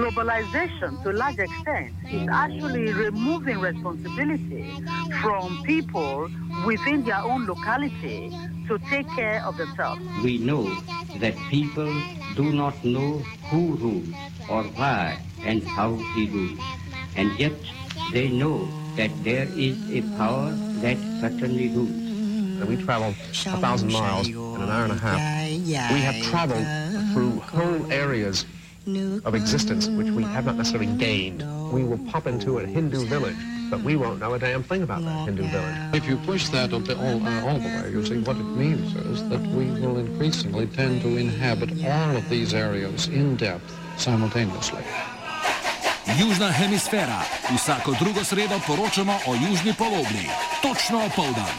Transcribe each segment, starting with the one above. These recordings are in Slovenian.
globalization, to a large extent, is actually removing responsibility from people within their own locality to take care of themselves. We know that people do not know who rules or why and how he rules, and yet they know that there is a power that certainly rules. We traveled 1,000 miles in an hour and a half. We have traveled through whole areas of existence which we have not necessarily gained. We will pop into a Hindu village, but we won't know a damn thing about that Hindu village. If you push that all the way, you see what it means is that we will increasingly tend to inhabit all of these areas in depth simultaneously. Južna hemisfera. Vsako drugo sredo poročamo o južni polobli. Točno opoldan.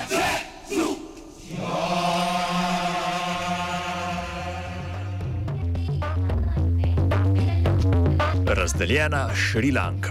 Razdeljena Šrilanka.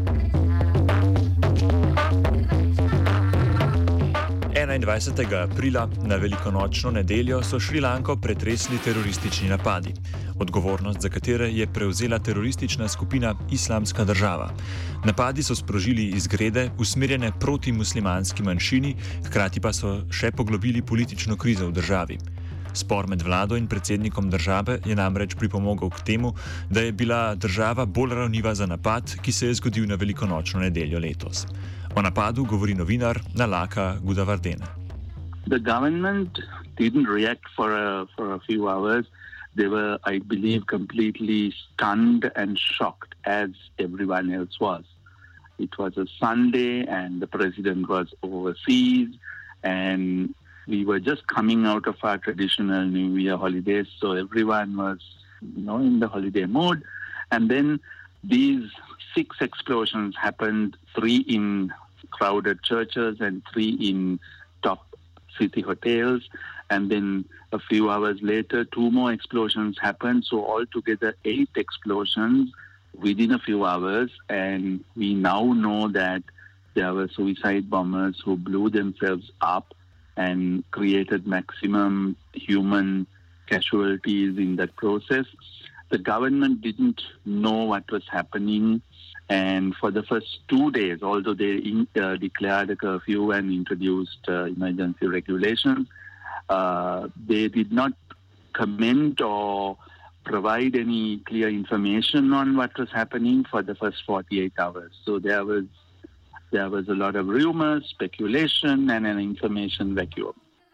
21. aprila na velikonočno nedeljo so Šrilanko pretresli teroristični napadi, odgovornost za katere je prevzela teroristična skupina Islamska država. Napadi so sprožili izgrede, usmerjene proti muslimanski manjšini, hkrati pa so še poglobili politično krizo v državi. Spor med vlado in predsednikom države je namreč pripomogel k temu, da je bila država bolj ranljiva za napad, ki se je zgodil na velikonočno nedeljo letos. O napadu govori novinar Nalaka Gudavardene. The government didn't react for a few hours. They were, I believe, completely stunned and shocked, as everyone else was. It was a Sunday and the president was overseas, and we were just coming out of our traditional New Year holidays, so everyone was, in the holiday mood. And then these 6 explosions happened, 3 in crowded churches and 3 in top city hotels. And then a few hours later, 2 more explosions happened. So altogether 8 explosions within a few hours. And we now know that there were suicide bombers who blew themselves up and created maximum human casualties in that process. The government didn't know what was happening, and for the first 2 days, although they declared a curfew and introduced emergency regulations, they did not comment or provide any clear information on what was happening for the first 48 hours. So there was a lot of rumors, speculation, and an information vacuum.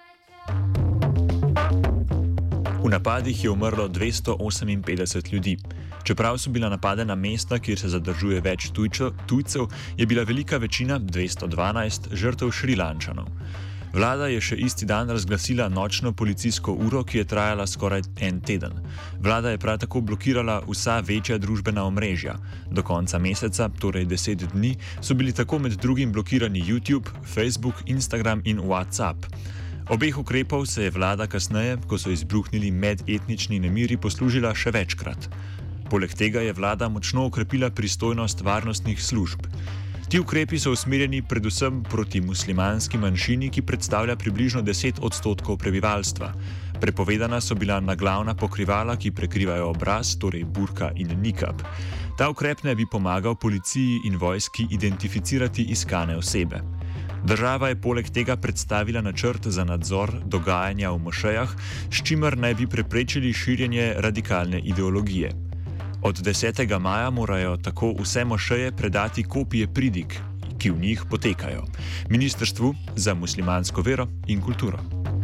V napadih je umrlo 258 ljudi. Čeprav so bila napadena mesta, kjer se zadržuje več tujcev, je bila velika večina, 212, žrtev Šrilančanov. Vlada je še isti dan razglasila nočno policijsko uro, ki je trajala skoraj en teden. Vlada je prav tako blokirala vsa večja družbena omrežja. Do konca meseca, torej 10 dni, so bili tako med drugim blokirani YouTube, Facebook, Instagram in WhatsApp. Obeh ukrepov se je vlada kasneje, ko so izbruhnili medetnični nemiri, poslužila še večkrat. Poleg tega je vlada močno okrepila pristojnost varnostnih služb. Ti ukrepi so usmerjeni predvsem proti muslimanski manjšini, ki predstavlja približno 10% prebivalstva. Prepovedana so bila naglavna pokrivala, ki prekrivajo obraz, torej burka in nikab. Ta ukrep ne bi pomagal policiji in vojski identificirati iskane osebe. Država je poleg tega predstavila načrt za nadzor dogajanja v mošejah, s čimer naj bi preprečili širjenje radikalne ideologije. Od 10. maja morajo tako vse mošeje predati kopije pridig, ki v njih potekajo, Ministrstvu za muslimansko vero in kulturo.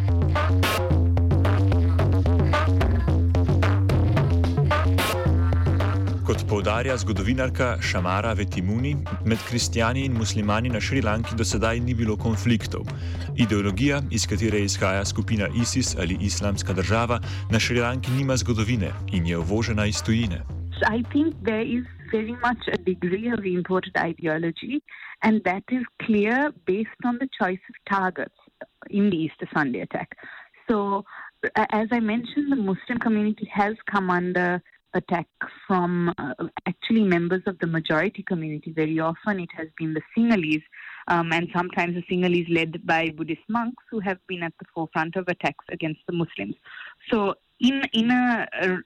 Kot poudarja zgodovinarka Shamara Vetimuni, med kristjani in muslimani na Šrilanki do sedaj ni bilo konfliktov. Ideologija, iz katere izhaja skupina ISIS ali Islamska država, na Šrilanki nima zgodovine in je uvožena iz tujine. I think there is very much a degree of imported ideology, and that is clear based on the choice of targets in the Easter Sunday attack. So, as I mentioned, the Muslim community has come under attack from actually members of the majority community. Very often it has been the Sinhalese, and sometimes the Sinhalese led by Buddhist monks who have been at the forefront of attacks against the Muslims. So in a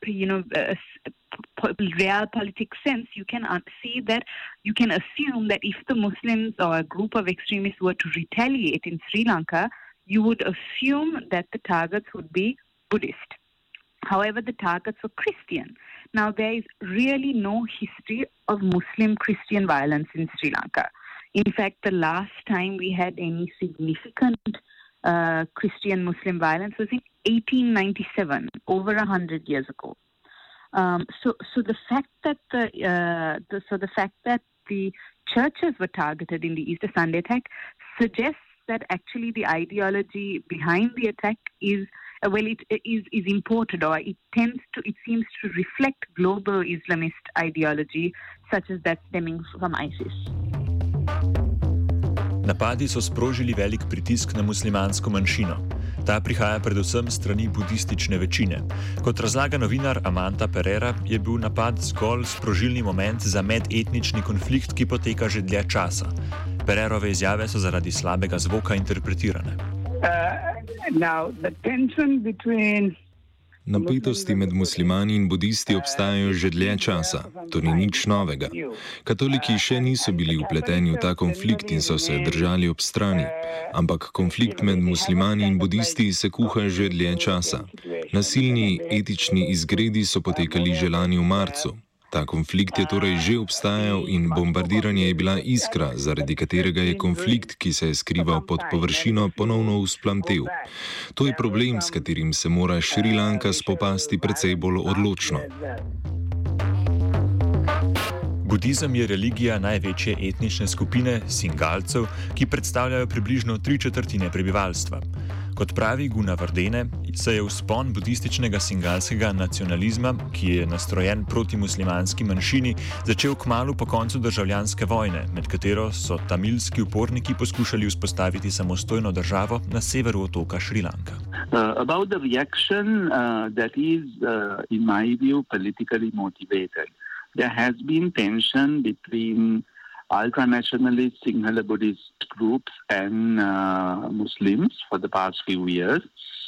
realpolitik sense, you can see that you can assume that if the Muslims or a group of extremists were to retaliate in Sri Lanka, you would assume that the targets would be Buddhist. However, the targets were Christian. Now, there is really no history of Muslim-Christian violence in Sri Lanka. In fact, the last time we had any significant Christian-Muslim violence was in 1897, over 100 years ago. So the fact that the churches were targeted in the Easter Sunday attack suggests that actually the ideology behind the attack is imported, or it seems to reflect global Islamist ideology, such as that stemming from ISIS. Napadi so sprožili velik pritisk na muslimansko manjšino. Ta prihaja predvsem strani budistične večine. Kot razlaga novinar Amanta Pereira, je bil napad zgolj sprožilni moment za medetnični konflikt, ki poteka že dlje časa. Pereirove izjave so zaradi slabega zvoka interpretirane. Napetosti med muslimani in budisti obstajajo že dlje časa. To ni nič novega. Katoliki še niso bili vpleteni v ta konflikt in so se držali ob strani. Ampak konflikt med muslimani in budisti se kuha že dlje časa. Nasilni etični izgredi so potekali že lani v marcu. Ta konflikt je torej že obstajal in bombardiranje je bila iskra, zaradi katerega je konflikt, ki se je skrival pod površino, ponovno vzplamtel. To je problem, s katerim se mora Šri Lanka spopasti precej bolj odločno. Budizem je religija največje etnične skupine Singalcev, ki predstavljajo približno 3/4 prebivalstva. Kot pravi Gunawardene, se je vzpon budističnega singalskega nacionalizma, ki je nastrojen proti muslimanski manjšini, začel kmalu po koncu državljanske vojne, med katero so tamilski uporniki poskušali vzpostaviti samostojno državo na severu otoka Šri Lanka. About the reaction, that is, in my view, politically motivated. There has been tension between ultra-nationalist Sinhala Buddhist groups and Muslims for the past few years.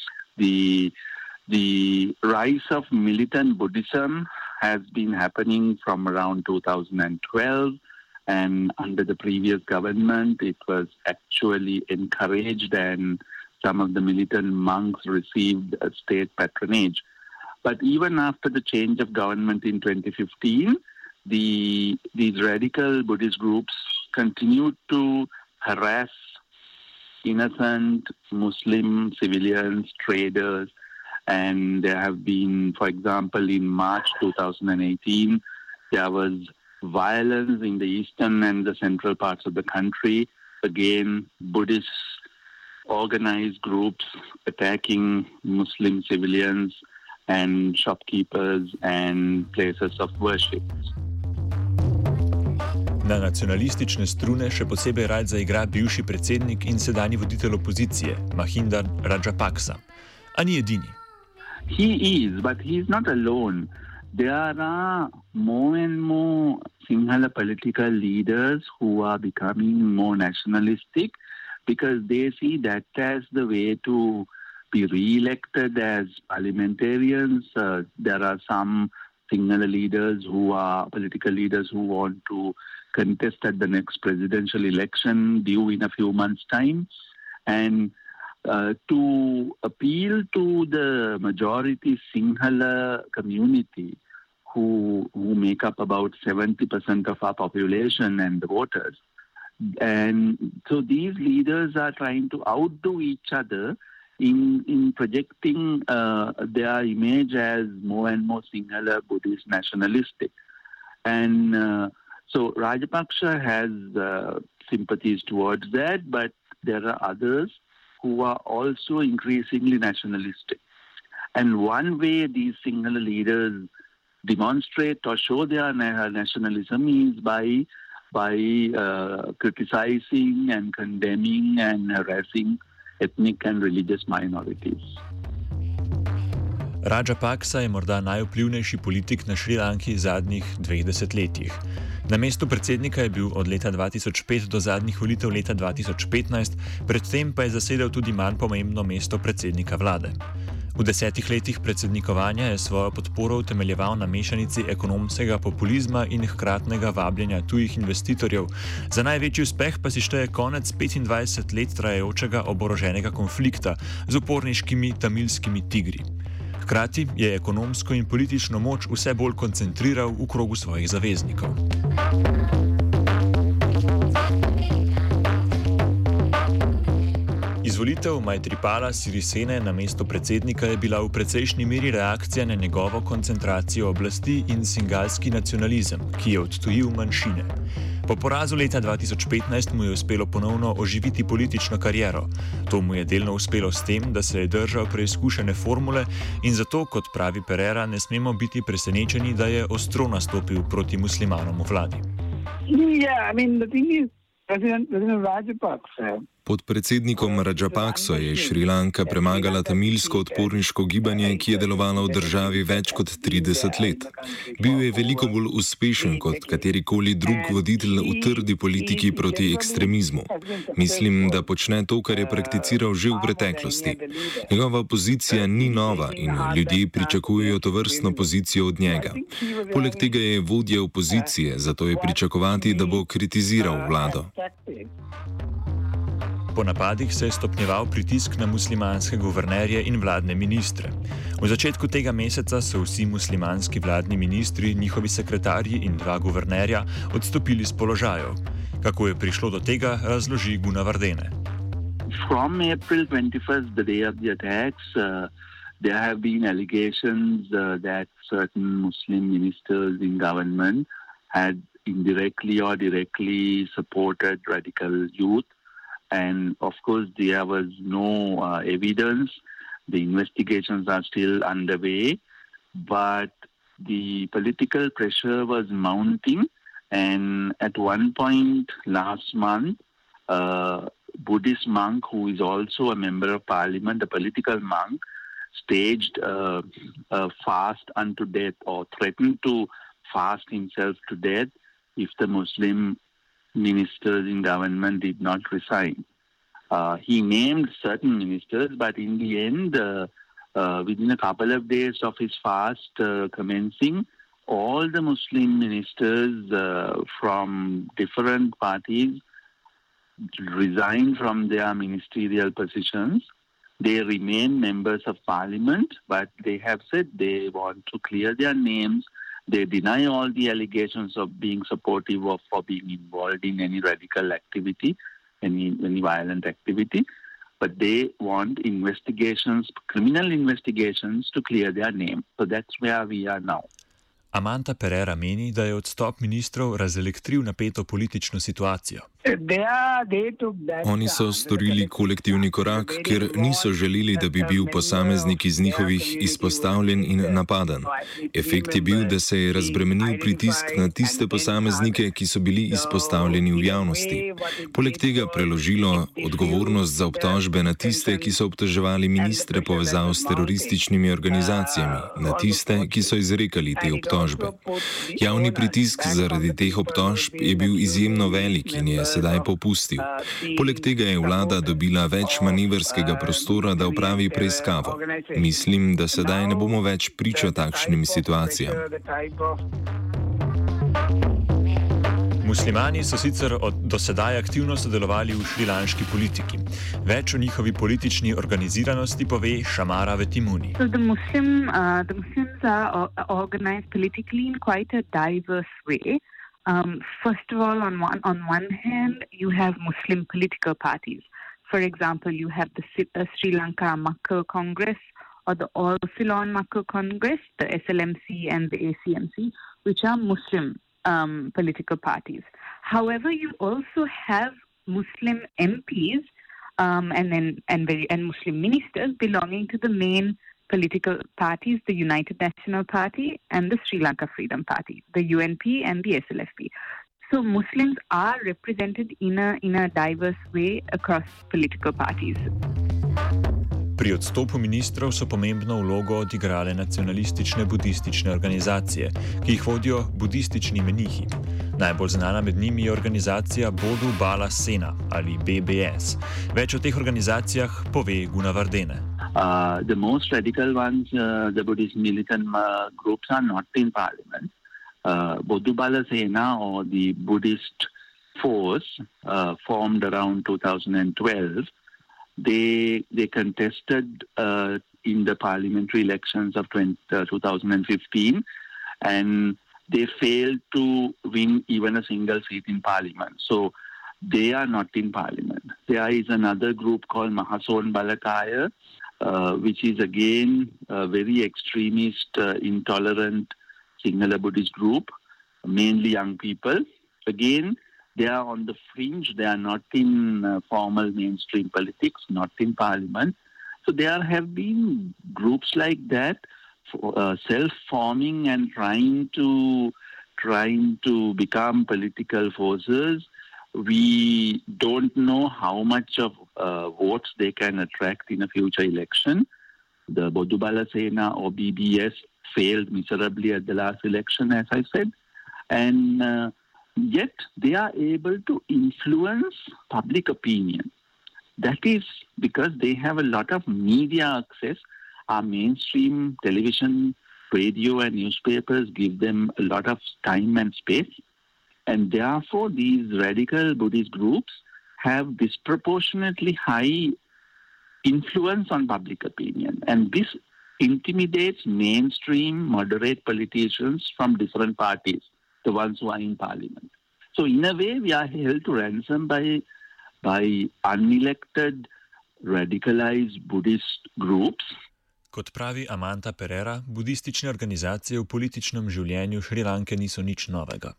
The rise of militant Buddhism has been happening from around 2012, and under the previous government it was actually encouraged, and some of the militant monks received a state patronage. But even after the change of government in 2015, these radical Buddhist groups continued to harass innocent Muslim civilians, traders, and there have been, for example, in March 2018, there was violence in the eastern and the central parts of the country. Again, Buddhist organized groups attacking Muslim civilians and shopkeepers and places of worship. Na nacionalistične strune še posebej rad zaigra bivši predsednik in sedanji voditelj opozicije, Mahinda Rajapaksa. A ni edini. He is, but he is not alone. There are more and more Sinhala political leaders who are becoming more nationalistic because they see that as the way to be re-elected as parliamentarians. There are some Sinhala leaders political leaders who want to contest at the next presidential election due in a few months' time. And to appeal to the majority Sinhala community who make up about 70% of our population and the voters. And so these leaders are trying to outdo each other in projecting their image as more and more Sinhala Buddhist nationalistic. And so Rajapaksa has sympathies towards that, but there are others who are also increasingly nationalistic. And one way these Sinhala leaders demonstrate or show their nationalism is by criticizing and condemning and harassing ethnic and religious minorities. Rajapaksa je morda najvplivnejši politik na Šrilanki zadnjih 2 desetletjih. Na mestu predsednika je bil od leta 2005 do zadnjih volitev leta 2015, predtem pa je zasedel tudi manj pomembno mesto predsednika vlade. V 10 letih predsednikovanja je svojo podporo utemeljeval na mešanici ekonomskega populizma in hkratnega vabljenja tujih investitorjev. Za največji uspeh pa si šteje konec 25 let trajajočega oboroženega konflikta z uporniškimi tamilskimi tigri. Hkrati je ekonomsko in politično moč vse bolj koncentriral v krogu svojih zaveznikov. Izvolitev Maitripala Sirisene na mesto predsednika je bila v precejšnji meri reakcija na njegovo koncentracijo oblasti in singalski nacionalizem, ki je odtujil manjšine. Po porazu leta 2015 mu je uspelo ponovno oživiti politično kariero. To mu je delno uspelo s tem, da se je držal preizkušene formule in zato, kot pravi Pereira, ne smemo biti presenečeni, da je ostro nastopil proti muslimanom v vladi. Pod predsednikom Rajapakso je Šrilanka premagala tamilsko odporniško gibanje, ki je delovalo v državi več kot 30 let. Bil je veliko bolj uspešen kot katerikoli drug voditelj v trdi politiki proti ekstremizmu. Mislim, da počne to, kar je prakticiral že v preteklosti. Njegova pozicija ni nova in ljudje pričakujejo tovrstno pozicijo od njega. Poleg tega je vodja opozicije, zato je pričakovati, da bo kritiziral vlado. Po napadih se je stopnjeval pritisk na muslimanske guvernerje in vladne ministre. V začetku tega meseca so vsi muslimanski vladni ministri, njihovi sekretarji in 2 guvernerja odstopili z položajev. Kako je prišlo do tega, razloži Gunawardene. From April 21st, the day of the attacks, there have been allegations that certain Muslim ministers in government had indirectly or directly supported radical youth. And of course, there was no evidence. The investigations are still underway, but the political pressure was mounting. And at one point last month, a Buddhist monk who is also a member of parliament, a political monk, staged a fast unto death or threatened to fast himself to death if the Muslim ministers in government did not resign. He named certain ministers, but in the end, within a couple of days of his fast commencing, all the Muslim ministers from different parties resigned from their ministerial positions. They remain members of parliament, but they have said they want to clear their names. They deny all the allegations of being supportive of or being involved in any radical activity, any violent activity, but they want investigations, criminal investigations, to clear their name. So that's where we are now. Amanta Pereira meni, da je odstop ministrov razelektril napeto politično situacijo. Oni so storili kolektivni korak, ker niso želeli, da bi bil posameznik iz njihovih izpostavljen in napaden. Efekt je bil, da se je razbremenil pritisk na tiste posameznike, ki so bili izpostavljeni v javnosti. Poleg tega preložilo odgovornost za obtožbe na tiste, ki so obtoževali ministre povezav s terorističnimi organizacijami, na tiste, ki so izrekali te obtožbe. Javni pritisk zaradi teh obtožb je bil izjemno velik in je sedaj popustil. Poleg tega je vlada dobila več manevrskega prostora, da opravi preiskavo. Mislim, da sedaj ne bomo več priča takšnim situacijam. Muslimani so sicer do sedaj aktivno sodelovali v šrilanški politiki. Več o njihovi politični organiziranosti pove Shamara Vetimuni. So the Muslims are organized politically in quite a diverse way. First of all, on one hand, you have Muslim political parties. For example, you have the Sri Lanka Makkur Congress or the All Ceylon Makkur Congress, the SLMC and the ACMC, which are Muslim political parties. However, you also have Muslim MPs and Muslim ministers belonging to the main political parties, the United National Party and the Sri Lanka Freedom Party, the UNP and the SLFP. So Muslims are represented in a diverse way across political parties. Pri odstopu ministrov so pomembno vlogo odigrale nacionalistične budistične organizacije, ki jih vodijo budistični menihi. Najbolj znana med njimi je organizacija Bodu Bala Sena ali BBS. Več o teh organizacijah pove Gunawardene. The most radical ones, the Buddhist militant groups, are not in parliament. Bodubala Sena, or the Buddhist force, formed around 2012. They contested in the parliamentary elections of 2015, and they failed to win even a single seat in parliament. So they are not in parliament. There is another group called Mahason Balakaya, which is again a very extremist, intolerant Sinhala Buddhist group, mainly young people. Again, they are on the fringe. They are not in formal mainstream politics, not in parliament. So there have been groups like that, self-forming and trying to become political forces. We don't know how much of votes they can attract in a future election. The Bodubala Sena, or BBS, failed miserably at the last election, as I said. And yet they are able to influence public opinion. That is because they have a lot of media access. Our mainstream television, radio and newspapers give them a lot of time and space. And therefore, these radical Buddhist groups have disproportionately high influence on public opinion. And this intimidates mainstream moderate politicians from different parties, the ones who are in parliament. So in a way, we are held to ransom by unelected, radicalized Buddhist groups. Kot pravi Amanta Pereira, budistične organizacije v političnem življenju Šrilanke niso nič novega.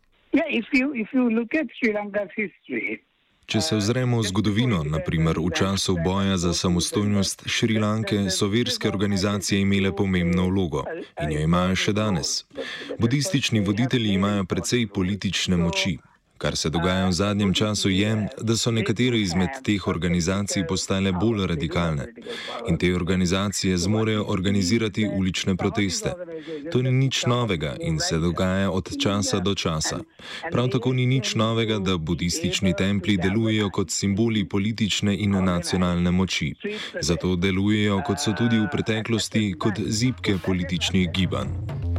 Če se ozremo v zgodovino, naprimer v času boja za samostojnost Šrilanke, so verske organizacije imele pomembno vlogo in jo imajo še danes. Budistični voditelji imajo precej politične moči. Kar se dogaja v zadnjem času je, da so nekatere izmed teh organizacij postale bolj radikalne in te organizacije zmorejo organizirati ulične proteste. To ni nič novega in se dogaja od časa do časa. Prav tako ni nič novega, da budistični templji delujejo kot simboli politične in nacionalne moči. Zato delujejo, kot so tudi v preteklosti, kot zibke političnih gibanj.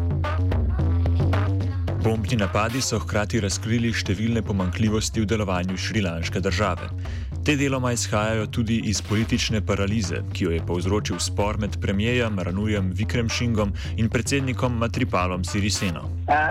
Bombni napadi so hkrati razkrili številne pomanjkljivosti v delovanju šrilanške države. Te deloma izhajajo tudi iz politične paralize, ki jo je povzročil spor med premierjem Ranujem Vikremsingom in predsednikom Matripalom Siriseno.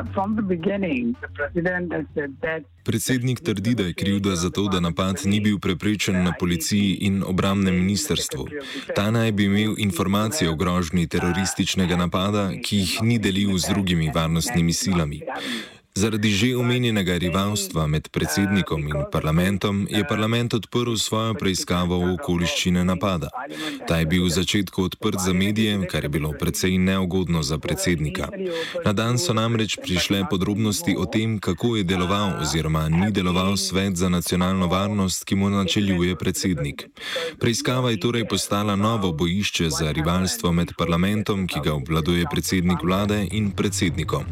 Predsednik trdi, da je krivda za to, da napad ni bil preprečen na policiji in obrambnem ministrstvu. Ta naj bi imel informacije o grožnji terorističnega napada, ki jih ni delil z drugimi varnostnimi silami. Zaradi že omenjenega rivalstva med predsednikom in parlamentom je parlament odprl svojo preiskavo o okoliščine napada. Ta je bil v začetku odprt za medije, kar je bilo precej neugodno za predsednika. Na dan so namreč prišle podrobnosti o tem, kako je deloval oziroma ni deloval Svet za nacionalno varnost, ki mu načeljuje predsednik. Preiskava je torej postala novo bojišče za rivalstvo med parlamentom, ki ga obvladuje predsednik vlade, in predsednikom.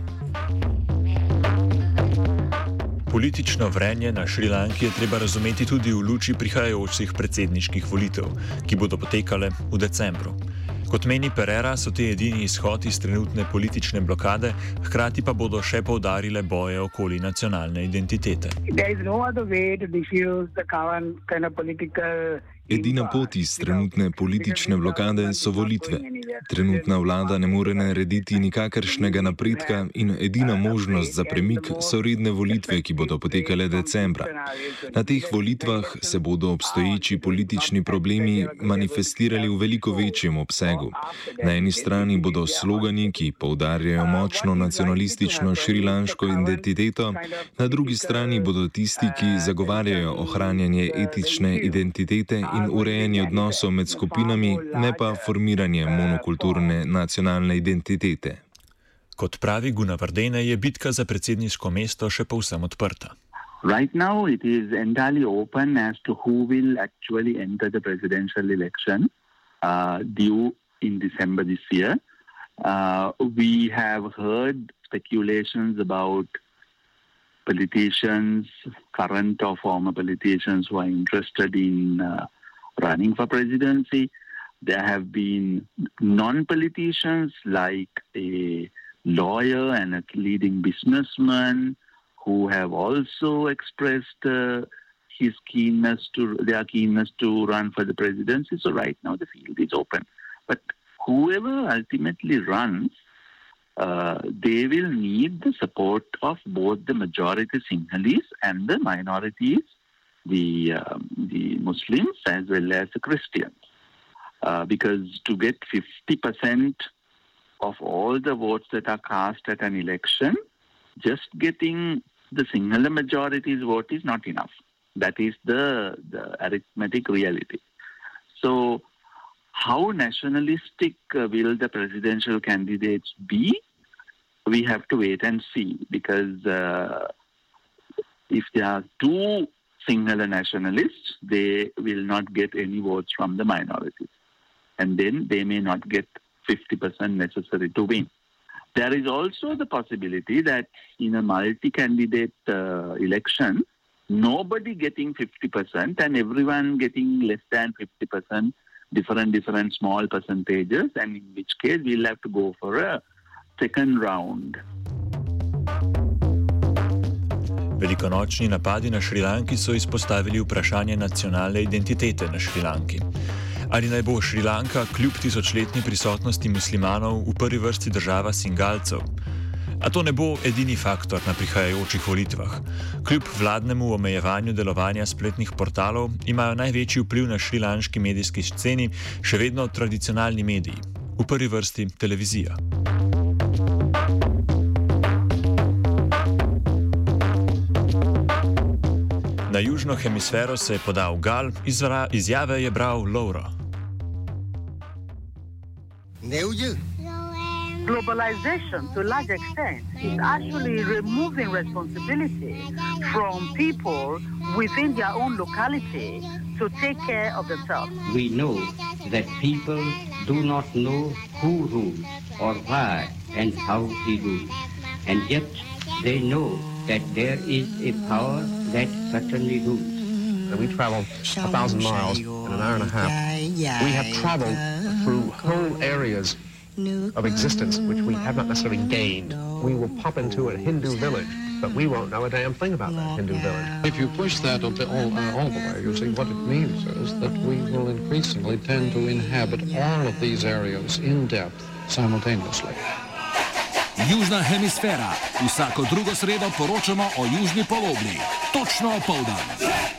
Politično vrenje na Šrilanki je treba razumeti tudi v luči prihajajočih predsedniških volitev, ki bodo potekale v decembru. Kot meni Pereira, so te edini izhod iz trenutne politične blokade, hkrati pa bodo še poudarile boje okoli nacionalne identitete. Edina pot iz trenutne politične blokade so volitve. Trenutna vlada ne more narediti nikakršnega napredka in edina možnost za premik so redne volitve, ki bodo potekale decembra. Na teh volitvah se bodo obstoječi politični problemi manifestirali v veliko večjem obsegu. Na eni strani bodo slogani, ki poudarjajo močno nacionalistično šrilanško identiteto, na drugi strani bodo tisti, ki zagovarjajo ohranjanje etične identitete in urejanje odnosov med skupinami, ne pa formiranje monokulturne nacionalne identitete. Kot pravi Gunawardene, je bitka za predsedniško mesto še povsem odprta. Right now it is entirely open as to who will actually enter the presidential election due in December this year. We have heard speculations about politicians, current or former politicians who are interested in running for presidency. There have been non-politicians like a lawyer and a leading businessman who have also expressed their keenness to run for the presidency. So right now the field is open. But whoever ultimately runs, they will need the support of both the majority Sinhalese and the minorities, the Muslims as well as the Christians. Because to get 50% of all the votes that are cast at an election, just getting the Sinhala majority's vote is not enough. That is the arithmetic reality. So how nationalistic will the presidential candidates be? We have to wait and see, because if there are two Sinhala nationalists, they will not get any votes from the minorities. And then they may not get 50% necessary to win. There is also the possibility that in a multi-candidate election, nobody getting 50% and everyone getting less than 50%, different small percentages, and in which case we'll have to go for a second round. Velikonočni napadi na Šrilanki so izpostavili vprašanje nacionalne identitete na Šrilanki. Ali naj bo Šrilanka kljub tisočletni prisotnosti muslimanov v prvi vrsti država Singalcev? A to ne bo edini faktor na prihajajočih volitvah. Kljub vladnemu omejevanju delovanja spletnih portalov imajo največji vpliv na šrilanški medijski sceni še vedno tradicionalni mediji, v prvi vrsti televizija. Na južno hemisfero se je podal Gal, izjave je bral Laura. Globalization, to a large extent, is actually removing responsibility from people within their own locality to take care of themselves. We know that people do not know who rules or why and how he rules, and yet they know that there is a power that certainly rules. We traveled 1,000 miles in an hour and a half. We have traveled through whole areas of existence which we have not necessarily gained. We will pop into a Hindu village, but we won't know a damn thing about that Hindu village. If you push that all the way, you see what it means is that we will increasingly tend to inhabit all of these areas in depth simultaneously. Južna hemisfera. Vsako drugo sredo poročamo o južni polobli. Točno opoldan.